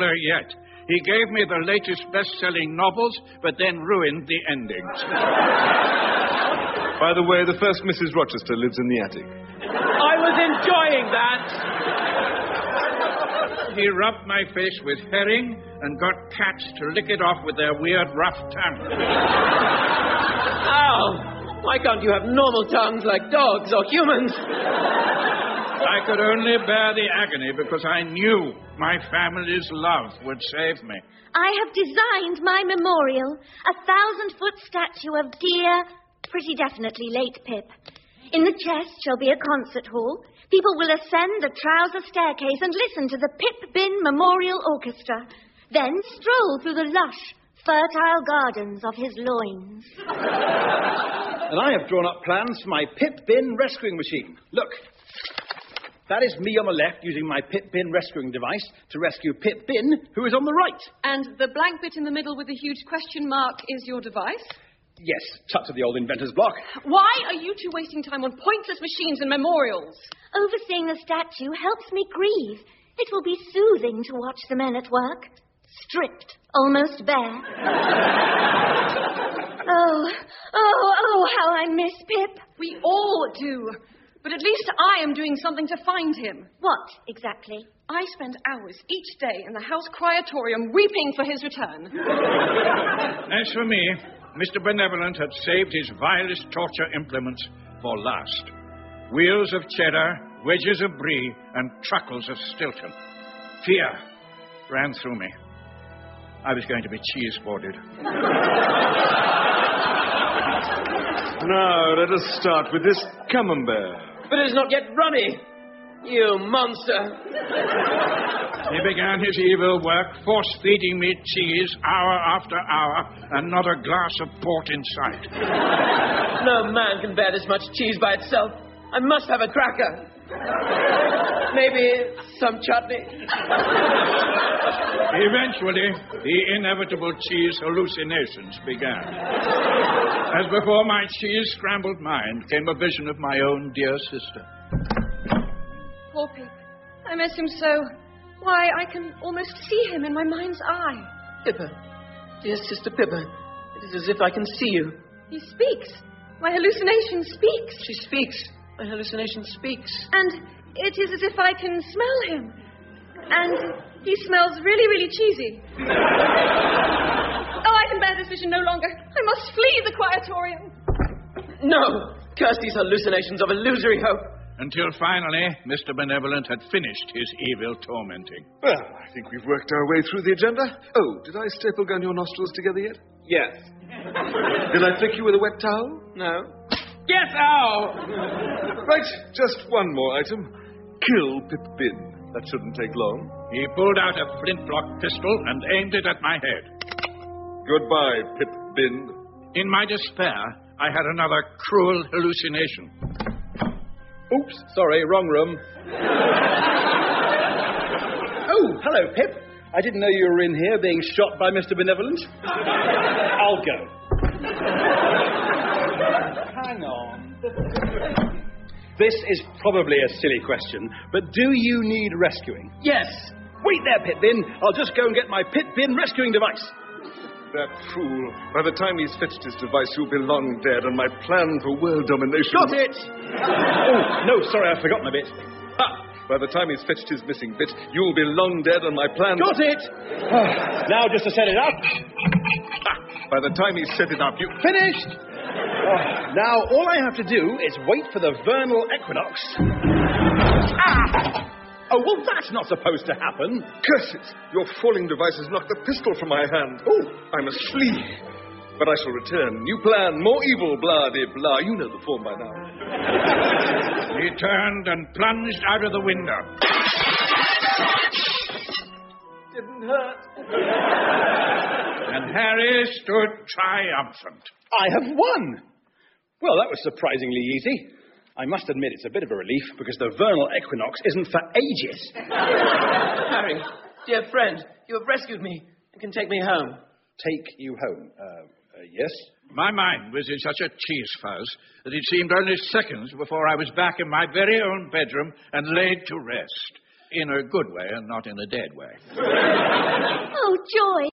simpler yet. He gave me the latest best-selling novels, but then ruined the endings. By the way, the first Mrs. Rochester lives in the attic. I was enjoying that. He rubbed my face with herring and got cats to lick it off with their weird rough tongue. Ow! Why can't you have normal tongues like dogs or humans? I could only bear the agony because I knew my family's love would save me. I have designed my memorial, a 1,000-foot statue of dear, pretty definitely late Pip. In the chest shall be a concert hall. People will ascend the trouser staircase and listen to the Pip Bin Memorial Orchestra. Then stroll through the lush, fertile gardens of his loins. And I have drawn up plans for my Pip Bin rescuing machine. Look. That is me on the left using my Pip Bin rescuing device to rescue Pip Bin, who is on the right. And the blank bit in the middle with the huge question mark is your device? Yes, tucked to the old inventor's block. Why are you two wasting time on pointless machines and memorials? Overseeing the statue helps me grieve. It will be soothing to watch the men at work. Stripped, almost bare. Oh, how I miss Pip. We all do. But at least I am doing something to find him. What, exactly? I spend hours each day in the house crematorium weeping for his return. As for me, Mr. Benevolent had saved his vilest torture implements for last. Wheels of cheddar, wedges of brie, and truckles of Stilton. Fear ran through me. I was going to be cheese-boarded. Now, let us start with this camembert. But it is not yet runny. You monster. He began his evil work, force-feeding me cheese hour after hour, and not a glass of port in sight. No man can bear this much cheese by itself. I must have a cracker. Maybe some chutney. Eventually, the inevitable cheese hallucinations began. As before my cheese-scrambled mind came a vision of my own dear sister. Poor Pip. I miss him so. Why, I can almost see him in my mind's eye. Pippa. Dear Sister Pippa. It is as if I can see you. He speaks. My hallucination speaks. She speaks. My hallucination speaks. And it is as if I can smell him. And he smells really, really cheesy. Oh, I can bear this vision no longer. I must flee the crematorium. No! Curse these hallucinations of illusory hope. Until finally, Mr. Benevolent had finished his evil tormenting. Well, I think we've worked our way through the agenda. Oh, did I staple gun your nostrils together yet? Yes. Did I flick you with a wet towel? No. Yes, ow! Right, just one more item. Kill Pip Bin. That shouldn't take long. He pulled out a flintlock pistol and aimed it at my head. Goodbye, Pip Bin. In my despair, I had another cruel hallucination. Oops, sorry, wrong room. Oh, hello, Pip. I didn't know you were in here being shot by Mr. Benevolent. I'll go. Hang on. This is probably a silly question, but do you need rescuing? Yes. Wait there, Pip Bin. I'll just go and get my Pip Bin rescuing device. That fool. By the time he's fetched his device, you'll be long dead, and my plan for world domination... Got it! Oh, no, sorry, I've forgotten a bit. By the time he's fetched his missing bit, you'll be long dead, and my plan... Got it! Now, just to set it up. By the time he's set it up, you... Finished! Now, all I have to do is wait for the vernal equinox. Oh, well, that's not supposed to happen. Curse it! Your falling device has knocked the pistol from my hand. Oh, I must flee. But I shall return. New plan, more evil, blah-de-blah. You know the form by now. He turned and plunged out of the window. Didn't hurt. And Harry stood triumphant. I have won. Well, that was surprisingly easy. I must admit it's a bit of a relief because the vernal equinox isn't for ages. Harry, dear friend, you have rescued me. You can take me home. Take you home? Yes? My mind was in such a cheese fuzz that it seemed only seconds before I was back in my very own bedroom and laid to rest. In a good way and not in a dead way. joy.